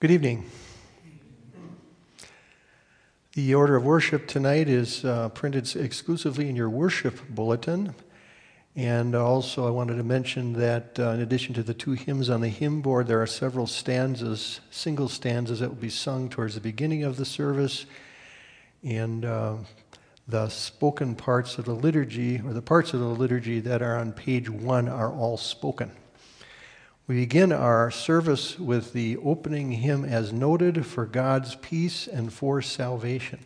Good evening. The order of worship tonight is printed exclusively in your worship bulletin. And also I wanted to mention that in addition to the two hymns on the hymn board, there are several stanzas, single stanzas that will be sung towards the beginning of the service. And the spoken parts of the liturgy, or the parts of the liturgy that are on page 1 are all spoken. We begin our service with the opening hymn as noted, for God's peace and for salvation.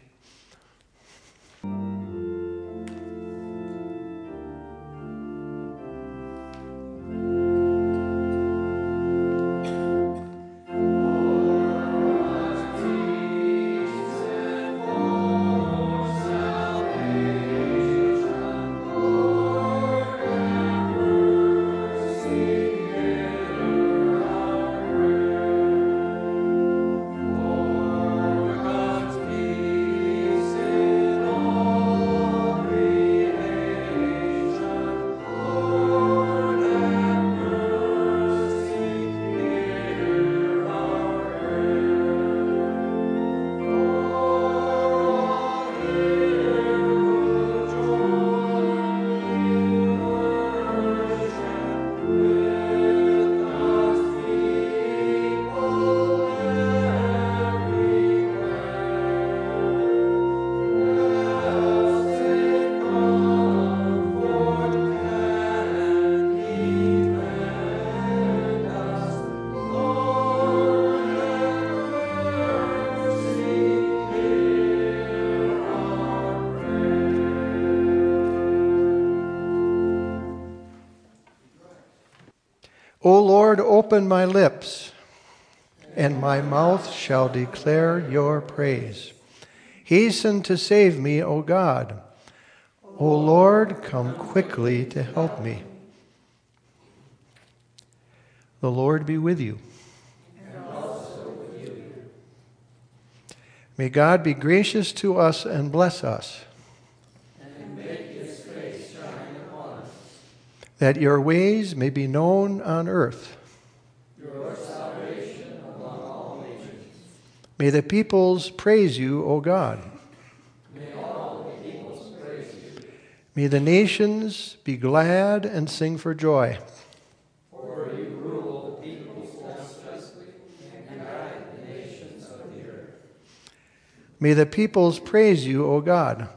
O Lord, open my lips, and my mouth shall declare your praise. Hasten to save me, O God. O Lord, come quickly to help me. The Lord be with you. And also with you. May God be gracious to us and bless us. That your ways may be known on earth. Your salvation among all nations. May the peoples praise you, O God. May all the peoples praise you. May the nations be glad and sing for joy. For you rule the peoples justly and guide the nations of the earth. May the peoples praise you, O God.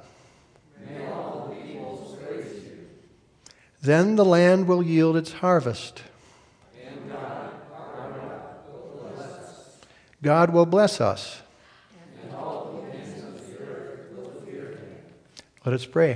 Then the land will yield its harvest. And God, our God, will bless us. God will bless us. And all the ends of the earth will fear him. Let us pray.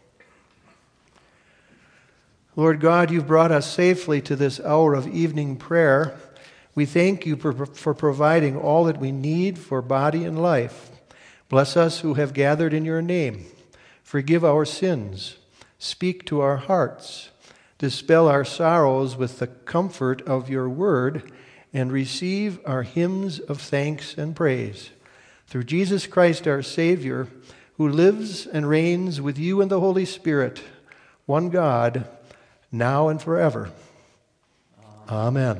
Lord God, you've brought us safely to this hour of evening prayer. We thank you for providing all that we need for body and life. Bless us who have gathered in your name. Forgive our sins. Speak to our hearts, dispel our sorrows with the comfort of your word, and receive our hymns of thanks and praise. Through Jesus Christ our Savior, who lives and reigns with you in the Holy Spirit, one God, now and forever. Amen.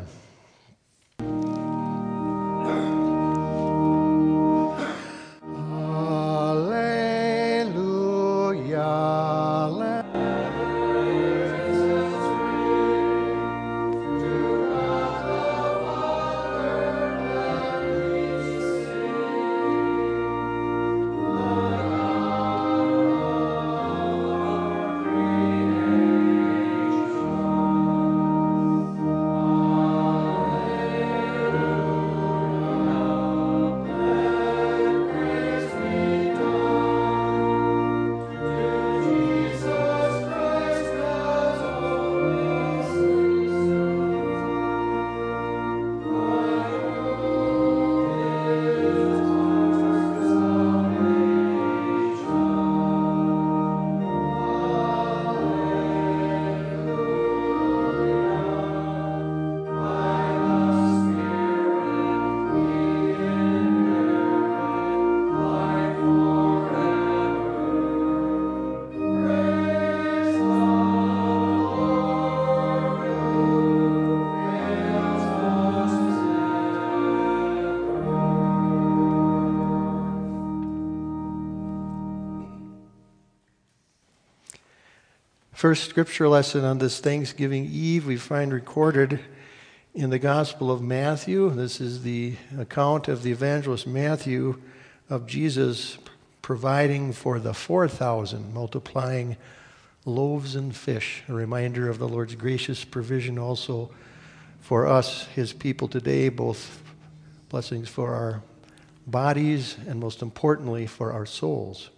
First scripture lesson on this Thanksgiving Eve we find recorded in the Gospel of Matthew. This is the account of the evangelist Matthew of Jesus providing for the 4,000, multiplying loaves and fish, a reminder of the Lord's gracious provision also for us, his people today, both blessings for our bodies and most importantly for our souls.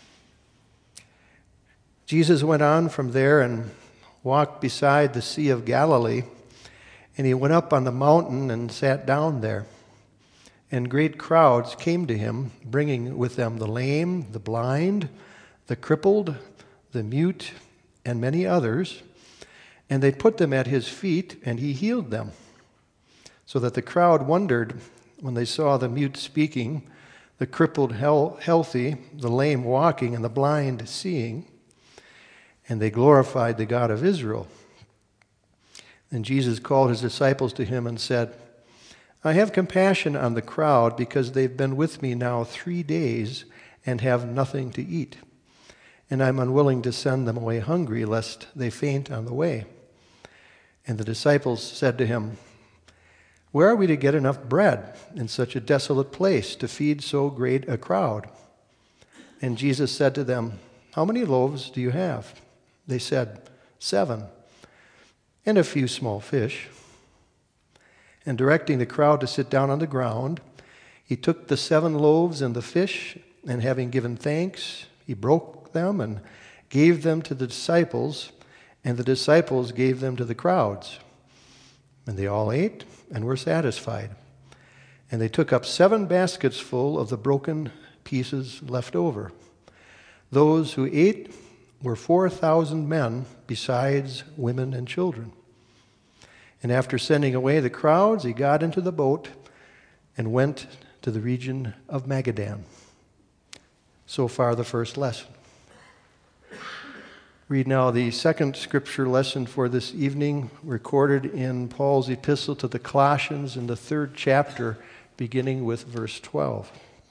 Jesus went on from there and walked beside the Sea of Galilee, and he went up on the mountain and sat down there. And great crowds came to him, bringing with them the lame, the blind, the crippled, the mute, and many others. And they put them at his feet, and he healed them. So that the crowd wondered when they saw the mute speaking, the crippled healthy, the lame walking, and the blind seeing. And they glorified the God of Israel. Then Jesus called his disciples to him and said, I have compassion on the crowd because they've been with me now 3 days and have nothing to eat. And I'm unwilling to send them away hungry, lest they faint on the way. And the disciples said to him, Where are we to get enough bread in such a desolate place to feed so great a crowd? And Jesus said to them, How many loaves do you have? They said, 7, and a few small fish. And directing the crowd to sit down on the ground, he took the 7 loaves and the fish, and having given thanks, he broke them and gave them to the disciples, and the disciples gave them to the crowds. And they all ate and were satisfied. And they took up 7 baskets full of the broken pieces left over. Those who ate were 4,000 men, besides women and children. And after sending away the crowds, he got into the boat and went to the region of Magadan. So far, the first lesson. Read now the second scripture lesson for this evening, recorded in Paul's epistle to the Colossians in the 3rd chapter, beginning with verse 12.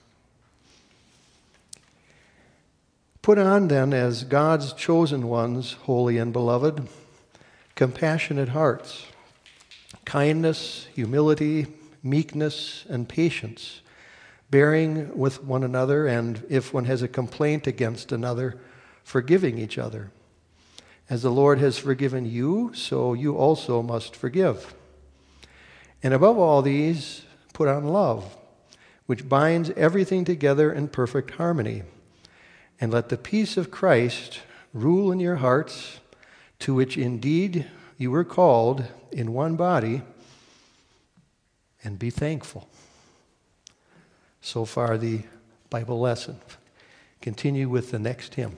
Put on then, as God's chosen ones, holy and beloved, compassionate hearts, kindness, humility, meekness, and patience, bearing with one another, and if one has a complaint against another, forgiving each other. As the Lord has forgiven you, so you also must forgive. And above all these, put on love, which binds everything together in perfect harmony. And let the peace of Christ rule in your hearts, to which indeed you were called in one body, and be thankful. So far, the Bible lesson. Continue with the next hymn.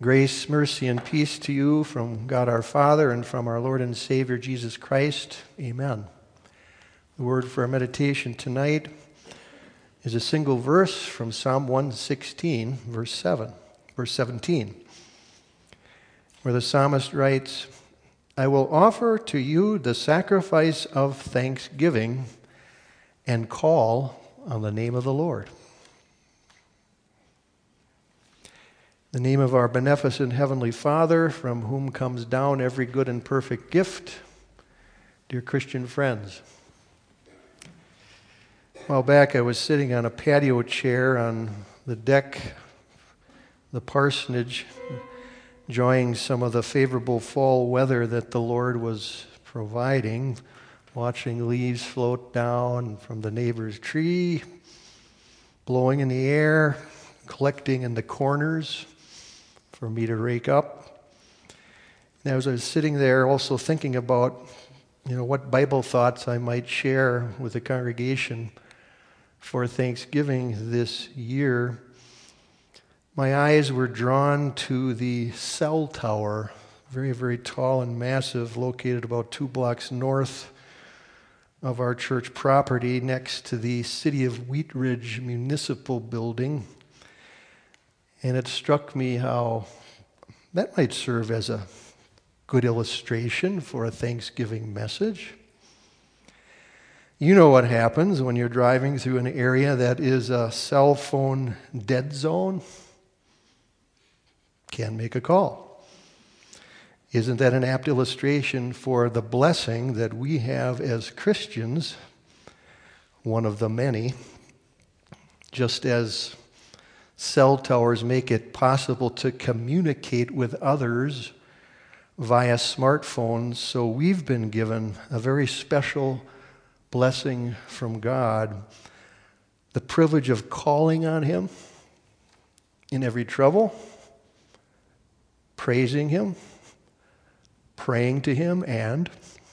Grace, mercy, and peace to you from God our Father and from our Lord and Savior Jesus Christ. Amen. The word for our meditation tonight is a single verse from Psalm 116, verse 17, where the psalmist writes, "I will offer to you the sacrifice of thanksgiving and call on the name of the Lord." The name of our beneficent Heavenly Father, from whom comes down every good and perfect gift. Dear Christian friends, a while back I was sitting on a patio chair on the deck, the parsonage, enjoying some of the favorable fall weather that the Lord was providing, watching leaves float down from the neighbor's tree, blowing in the air, collecting in the corners for me to rake up. And as I was sitting there also thinking about, what Bible thoughts I might share with the congregation for Thanksgiving this year, my eyes were drawn to the cell tower, very, very tall and massive, located about 2 blocks north of our church property next to the City of Wheat Ridge Municipal Building. And it struck me how that might serve as a good illustration for a Thanksgiving message. You know what happens when you're driving through an area that is a cell phone dead zone? Can't make a call. Isn't that an apt illustration for the blessing that we have as Christians, one of the many, just as cell towers make it possible to communicate with others via smartphones, so we've been given a very special blessing from God, the privilege of calling on Him in every trouble, praising Him, praying to Him, and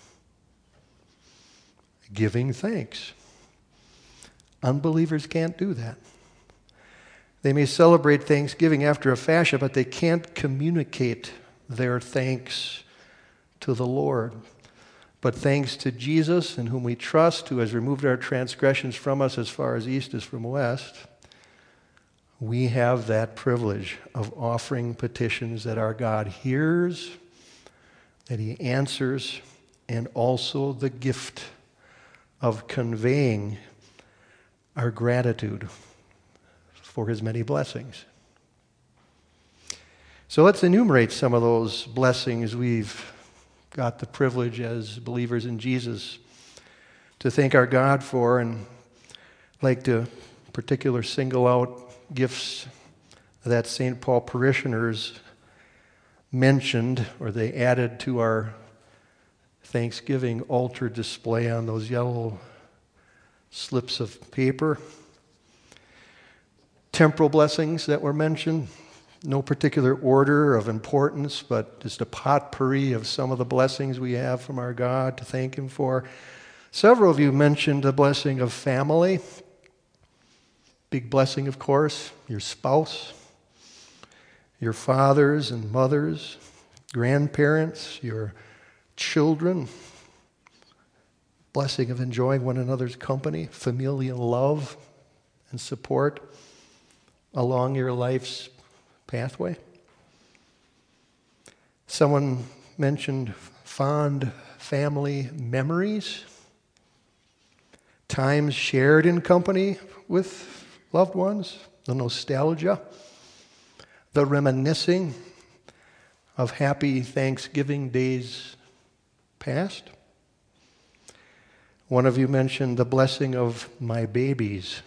giving thanks. Unbelievers can't do that. They may celebrate Thanksgiving after a fashion, but they can't communicate their thanks to the Lord. But thanks to Jesus, in whom we trust, who has removed our transgressions from us as far as east is from west, we have that privilege of offering petitions that our God hears, that He answers, and also the gift of conveying our gratitude for His many blessings. So let's enumerate some of those blessings we've got the privilege as believers in Jesus to thank our God for, and I'd like to particular single out gifts that St. Paul parishioners mentioned, or they added to our Thanksgiving altar display on those yellow slips of paper. Temporal blessings that were mentioned, no particular order of importance, but just a potpourri of some of the blessings we have from our God to thank Him for. Several of you mentioned the blessing of family. Big blessing, of course, your spouse, your fathers and mothers, grandparents, your children. Blessing of enjoying one another's company, familial love and support along your life's pathway. Someone mentioned fond family memories, times shared in company with loved ones, the nostalgia, the reminiscing of happy Thanksgiving days past. One of you mentioned the blessing of my babies,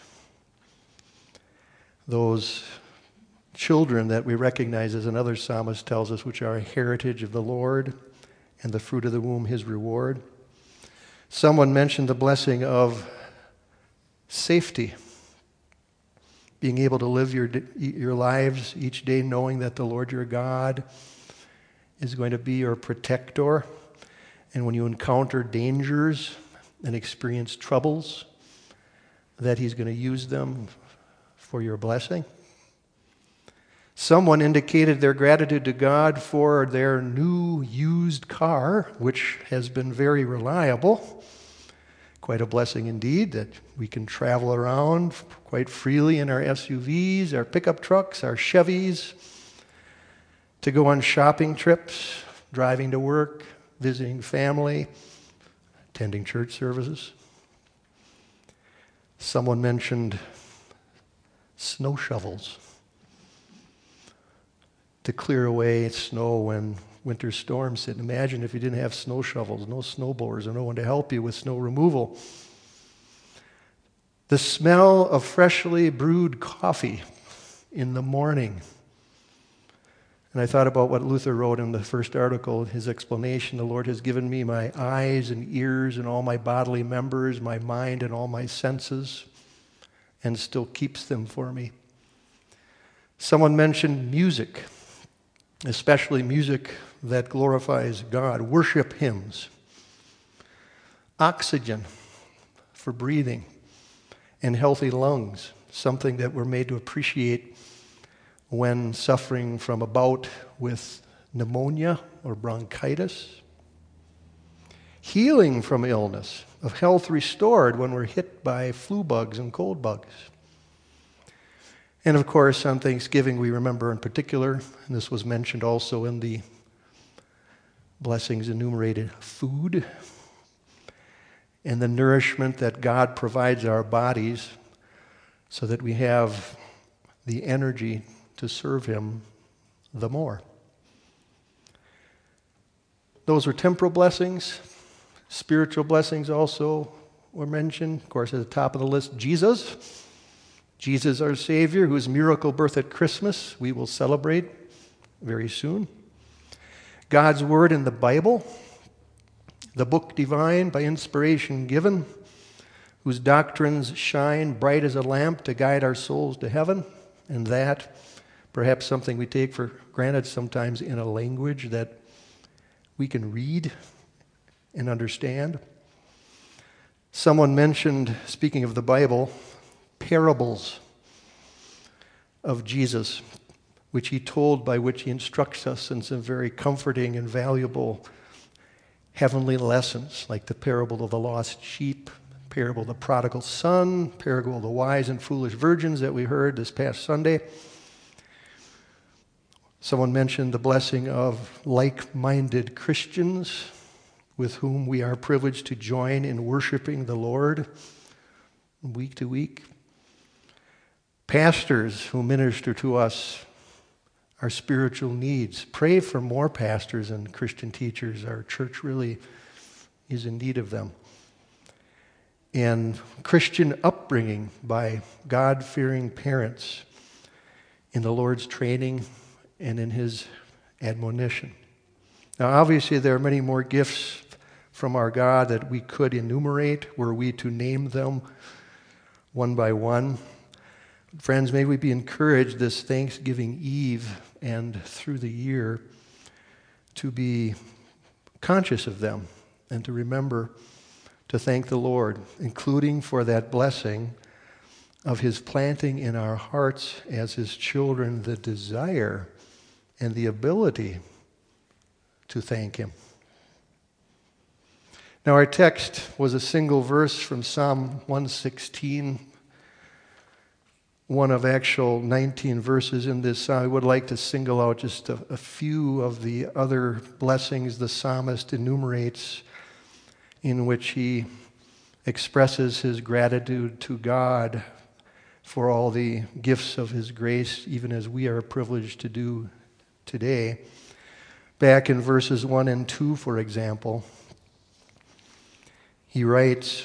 those children that we recognize, as another psalmist tells us, which are a heritage of the Lord, and the fruit of the womb His reward. Someone mentioned the blessing of safety, being able to live your lives each day knowing that the Lord your God is going to be your protector, and when you encounter dangers and experience troubles, that He's going to use them for your blessing. Someone indicated their gratitude to God for their new used car, which has been very reliable. Quite a blessing indeed that we can travel around quite freely in our SUVs, our pickup trucks, our Chevys, to go on shopping trips, driving to work, visiting family, attending church services. Someone mentioned snow shovels to clear away snow when winter storms hit. Imagine if you didn't have snow shovels, no snowblowers, or no one to help you with snow removal. The smell of freshly brewed coffee in the morning. And I thought about what Luther wrote in the first article, his explanation. The Lord has given me my eyes and ears and all my bodily members, my mind and all my senses, and still keeps them for me. Someone mentioned music, especially music that glorifies God, worship hymns, oxygen for breathing, and healthy lungs, something that we're made to appreciate when suffering from a bout with pneumonia or bronchitis. Healing from illness, of health restored when we're hit by flu bugs and cold bugs. And of course, on Thanksgiving, we remember in particular, and this was mentioned also in the blessings enumerated, food and the nourishment that God provides our bodies so that we have the energy to serve him the more. Those were temporal blessings. Spiritual blessings also were mentioned. Of course, at the top of the list, Jesus. Jesus, our Savior, whose miracle birth at Christmas we will celebrate very soon. God's Word in the Bible, the book divine by inspiration given, whose doctrines shine bright as a lamp to guide our souls to heaven, and that, perhaps something we take for granted sometimes, in a language that we can read and understand. Someone mentioned, speaking of the Bible, parables of Jesus, which he told, by which he instructs us in some very comforting and valuable heavenly lessons, like the parable of the lost sheep, parable of the prodigal son, parable of the wise and foolish virgins that we heard this past Sunday. Someone mentioned the blessing of like-minded Christians with whom we are privileged to join in worshiping the Lord week to week. Pastors who minister to us our spiritual needs. Pray for more pastors and Christian teachers. Our church really is in need of them. And Christian upbringing by God-fearing parents in the Lord's training and in his admonition. Now, obviously, there are many more gifts from our God that we could enumerate were we to name them one by one. Friends, may we be encouraged this Thanksgiving Eve and through the year to be conscious of them and to remember to thank the Lord, including for that blessing of his planting in our hearts as his children the desire and the ability to thank him. Now, our text was a single verse from Psalm 116, one of actual 19 verses in this psalm. I would like to single out just a few of the other blessings the psalmist enumerates, in which he expresses his gratitude to God for all the gifts of his grace, even as we are privileged to do today. Back in verses 1 and 2, for example, he writes,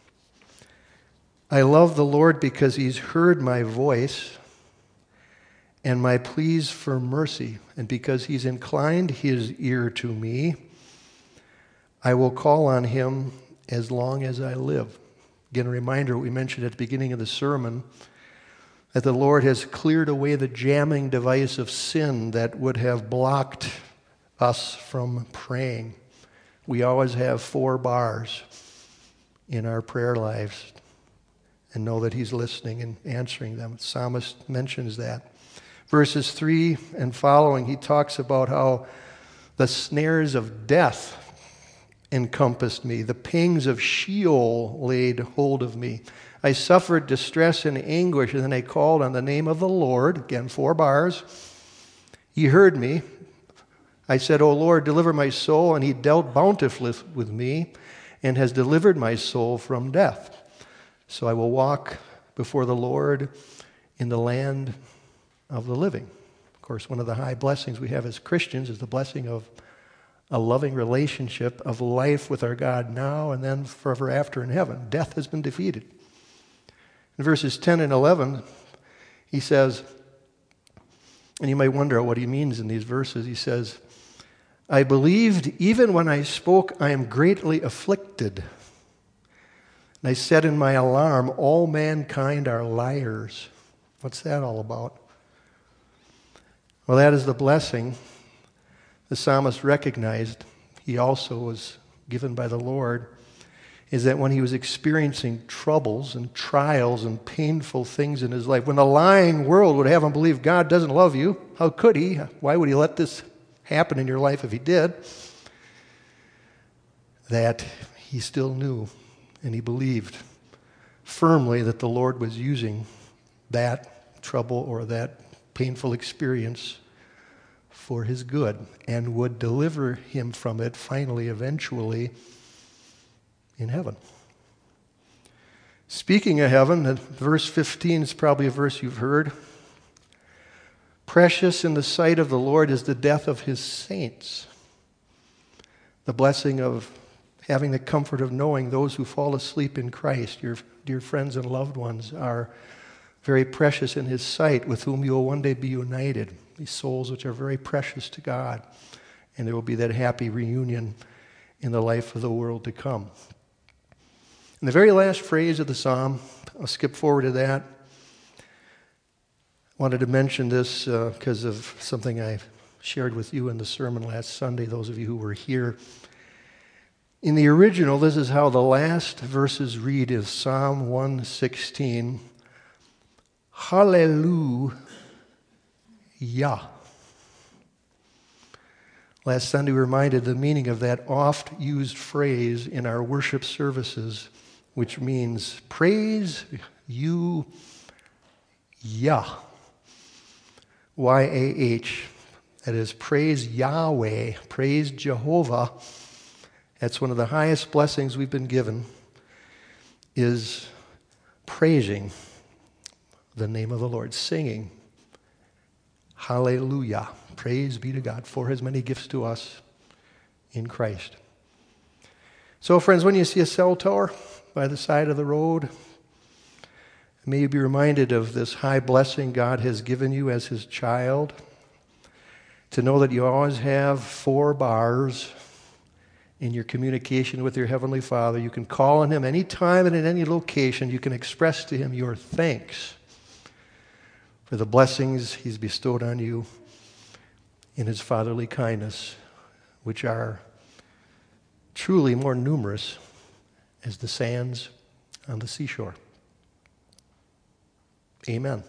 I love the Lord because he's heard my voice and my pleas for mercy, and because he's inclined his ear to me. I will call on him as long as I live. Again, a reminder, we mentioned at the beginning of the sermon, that the Lord has cleared away the jamming device of sin that would have blocked us from praying. We always have 4 bars in our prayer lives and know that he's listening and answering them. The psalmist mentions that. Verses 3 and following, he talks about how the snares of death encompassed me. The pangs of Sheol laid hold of me. I suffered distress and anguish, and then I called on the name of the Lord. Again, 4 bars. He heard me. I said, O Lord, deliver my soul, and he dealt bountifully with me and has delivered my soul from death. So I will walk before the Lord in the land of the living. Of course, one of the high blessings we have as Christians is the blessing of a loving relationship of life with our God now and then forever after in heaven. Death has been defeated. In verses 10 and 11, he says, and you might wonder what he means in these verses, he says, I believed even when I spoke, I am greatly afflicted. And I said in my alarm, all mankind are liars. What's that all about? Well, that is the blessing the psalmist recognized he also was given by the Lord, is that when he was experiencing troubles and trials and painful things in his life, when the lying world would have him believe God doesn't love you, how could he? Why would he let this happen in your life if he did? That he still knew and he believed firmly that the Lord was using that trouble or that painful experience for his good and would deliver him from it finally, eventually, in heaven. Speaking of heaven, verse 15 is probably a verse you've heard. Precious in the sight of the Lord is the death of his saints. The blessing of having the comfort of knowing those who fall asleep in Christ, your dear friends and loved ones, are very precious in his sight, with whom you will one day be united. These souls which are very precious to God. And there will be that happy reunion in the life of the world to come. In the very last phrase of the psalm, I'll skip forward to that. I wanted to mention this because of something I shared with you in the sermon last Sunday, those of you who were here. In the original, this is how the last verses read is Psalm 116. Hallelujah. Last Sunday we reminded the meaning of that oft-used phrase in our worship services, which means praise you, Yah. Y-A-H. That is, praise Yahweh, praise Jehovah. That's one of the highest blessings we've been given, is praising the name of the Lord, singing hallelujah, praise be to God for his many gifts to us in Christ. So friends, when you see a cell tower by the side of the road, may you be reminded of this high blessing God has given you as his child, to know that you always have 4 bars in your communication with your Heavenly Father. You can call on him anytime and in any location. You can express to him your thanks for the blessings he's bestowed on you in his fatherly kindness, which are truly more numerous as the sands on the seashore. Amen.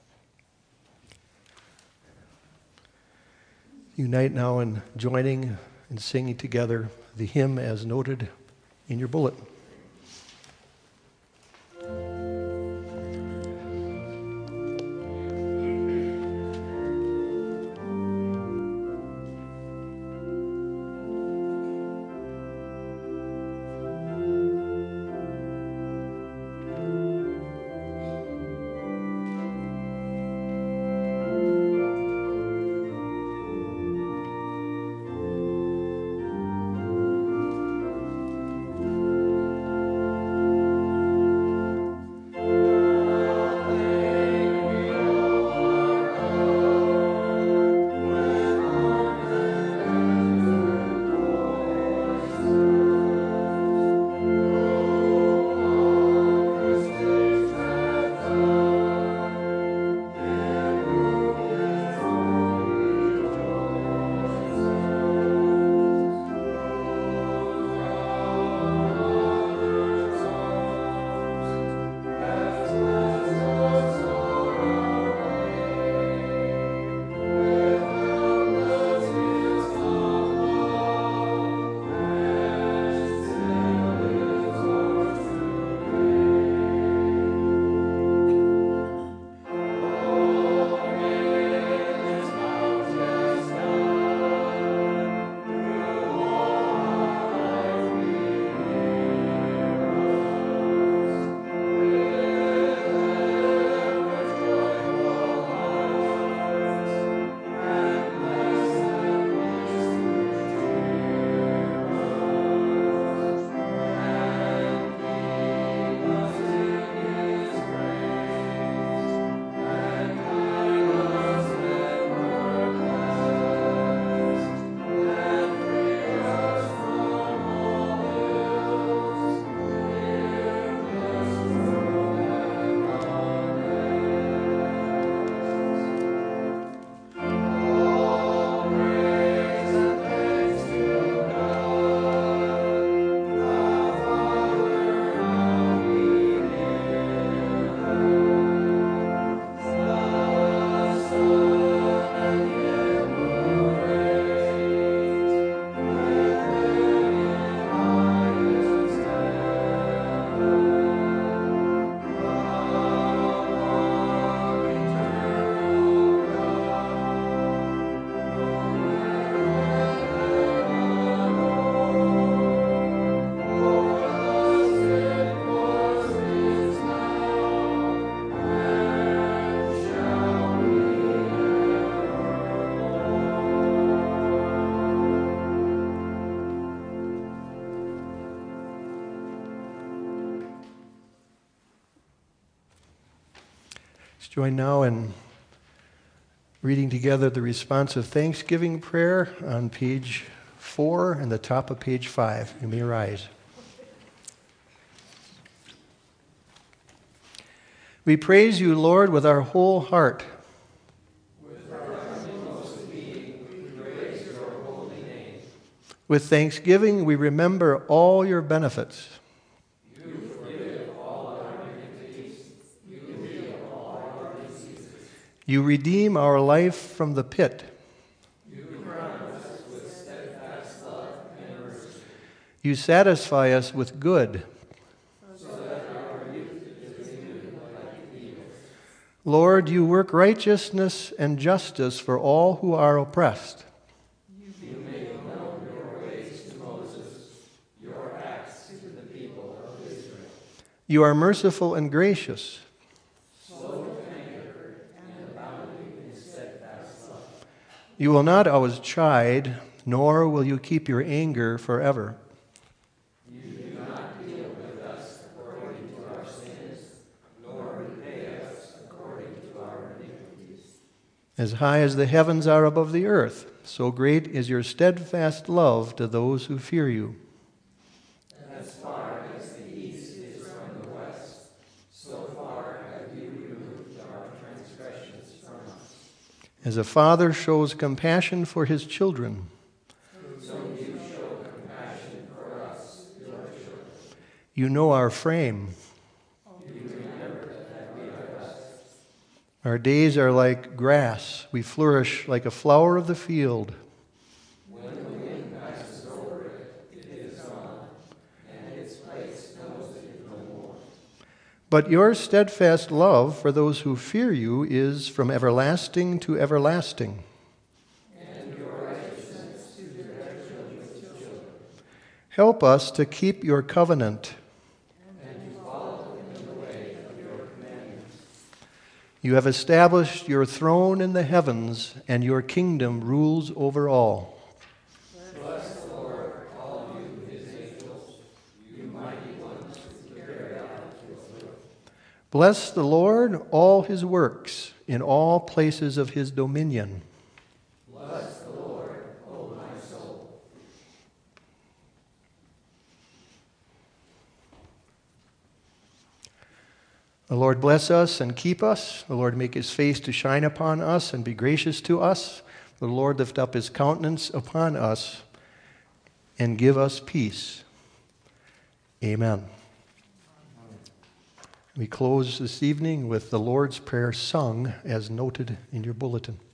Unite now in joining and singing together the hymn as noted in your bulletin. Let's join now in reading together the responsive thanksgiving prayer on page 4 and the top of page 5. You may rise. We praise you, Lord, with our whole heart. With our inmost being, we praise your holy name. With thanksgiving, we remember all your benefits. You forgive all our iniquities. You heal all our diseases. You redeem our life from the pit. You crown us with steadfast love and mercy. You satisfy us with good. So that our youth is renewed like the eagles. Lord, you work righteousness and justice for all who are oppressed. You make known your ways to Moses, your acts to the people of Israel. You are merciful and gracious. Slow to anger and abounding in steadfast love. You will not always chide, nor will you keep your anger forever. You do not deal with us according to our sins, nor repay us according to our iniquities. As high as the heavens are above the earth, so great is your steadfast love to those who fear you. As far as the east is from the west, so far have you removed our transgressions from us. As a father shows compassion for his children, So you show compassion for us, your children. you know our frame. You remember that we are dust. Our days are like grass. We flourish like a flower of the field. When the wind passes over it, it is gone, and its place knows it no more. But your steadfast love for those who fear you is from everlasting to everlasting. And your righteousness to their children's children. Help us to keep your covenant. And to follow in the way of your commandments. You have established your throne in the heavens, and your kingdom rules over all. Bless the Lord, all you his angels, you mighty ones who carry out his will. Bless the Lord, all his works, in all places of his dominion. Bless the Lord, O my soul. The Lord bless us and keep us. The Lord make his face to shine upon us and be gracious to us. The Lord lift up his countenance upon us and give us peace. Amen. We close this evening with the Lord's Prayer sung as noted in your bulletin.